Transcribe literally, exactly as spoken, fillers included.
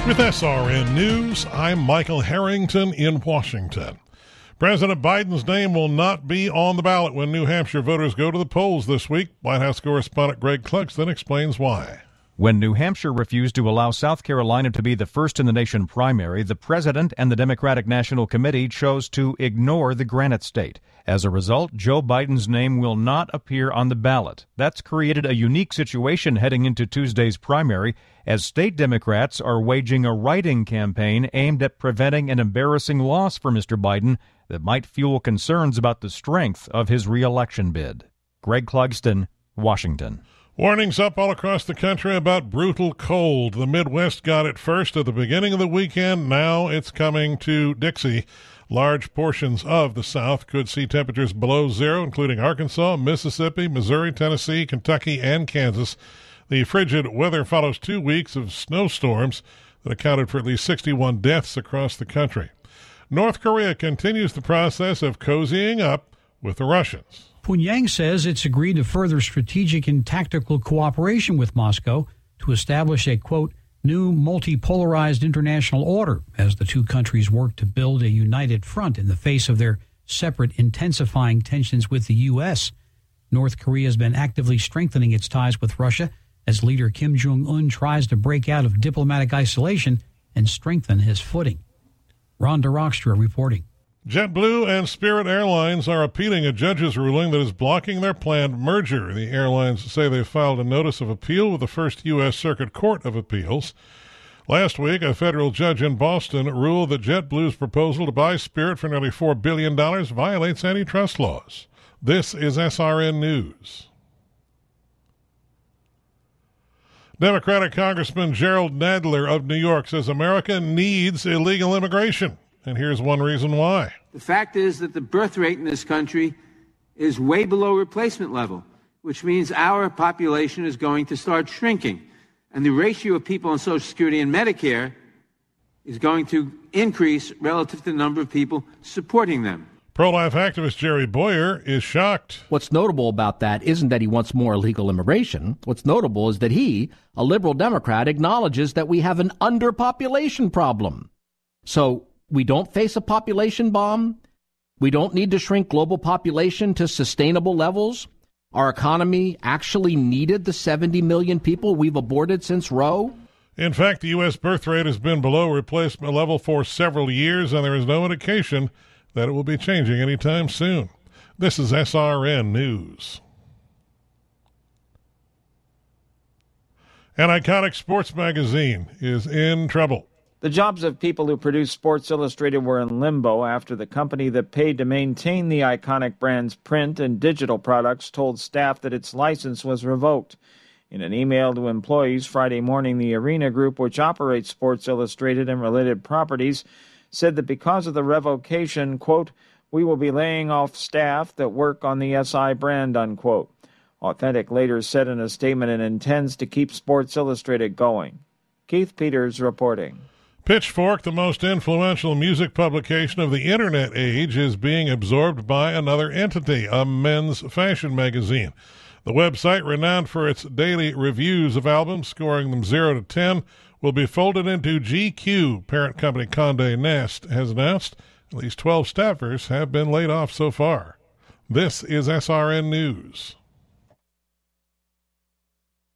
With S R N News, I'm Michael Harrington in Washington. President Biden's name will not be on the ballot when New Hampshire voters go to the polls this week. White House correspondent Greg Clugston explains why. When New Hampshire refused to allow South Carolina to be the first in the nation primary, the president and the Democratic National Committee chose to ignore the Granite State. As a result, Joe Biden's name will not appear on the ballot. That's created a unique situation heading into Tuesday's primary, as state Democrats are waging a writing campaign aimed at preventing an embarrassing loss for Mister Biden that might fuel concerns about the strength of his re-election bid. Greg Clugston, Washington. Warnings up all across the country about brutal cold. The Midwest got it first at the beginning of the weekend. Now it's coming to Dixie. Large portions of the South could see temperatures below zero, including Arkansas, Mississippi, Missouri, Tennessee, Kentucky, and Kansas. The frigid weather follows two weeks of snowstorms that accounted for at least sixty-one deaths across the country. North Korea continues the process of cozying up with the Russians. Pyongyang says it's agreed to further strategic and tactical cooperation with Moscow to establish a, quote, new multipolarized international order as the two countries work to build a united front in the face of their separate intensifying tensions with the U S. North Korea has been actively strengthening its ties with Russia as leader Kim Jong-un tries to break out of diplomatic isolation and strengthen his footing. Rhonda Rockstra reporting. JetBlue and Spirit Airlines are appealing a judge's ruling that is blocking their planned merger. The airlines say they filed a notice of appeal with the First U S. Circuit Court of Appeals. Last week, a federal judge in Boston ruled that JetBlue's proposal to buy Spirit for nearly four billion dollars violates antitrust laws. This is S R N News. Democratic Congressman Gerald Nadler of New York says America needs illegal immigration. And here's one reason why. The fact is that the birth rate in this country is way below replacement level, which means our population is going to start shrinking. And the ratio of people on Social Security and Medicare is going to increase relative to the number of people supporting them. Pro-life activist Jerry Boyer is shocked. What's notable about that isn't that he wants more illegal immigration. What's notable is that he, a liberal Democrat, acknowledges that we have an underpopulation problem. So we don't face a population bomb. We don't need to shrink global population to sustainable levels. Our economy actually needed the seventy million people we've aborted since Roe. In fact, the U S birth rate has been below replacement level for several years, and there is no indication that it will be changing anytime soon. This is S R N News. An iconic sports magazine is in trouble. The jobs of people who produced Sports Illustrated were in limbo after the company that paid to maintain the iconic brand's print and digital products told staff that its license was revoked. In an email to employees Friday morning, the Arena Group, which operates Sports Illustrated and related properties, said that because of the revocation, quote, we will be laying off staff that work on the S I brand, unquote. Authentic later said in a statement it intends to keep Sports Illustrated going. Keith Peters reporting. Pitchfork, the most influential music publication of the Internet age, is being absorbed by another entity, a men's fashion magazine. The website, renowned for its daily reviews of albums, scoring them zero to ten, will be folded into G Q. Parent company Condé Nast has announced at least twelve staffers have been laid off so far. This is S R N News.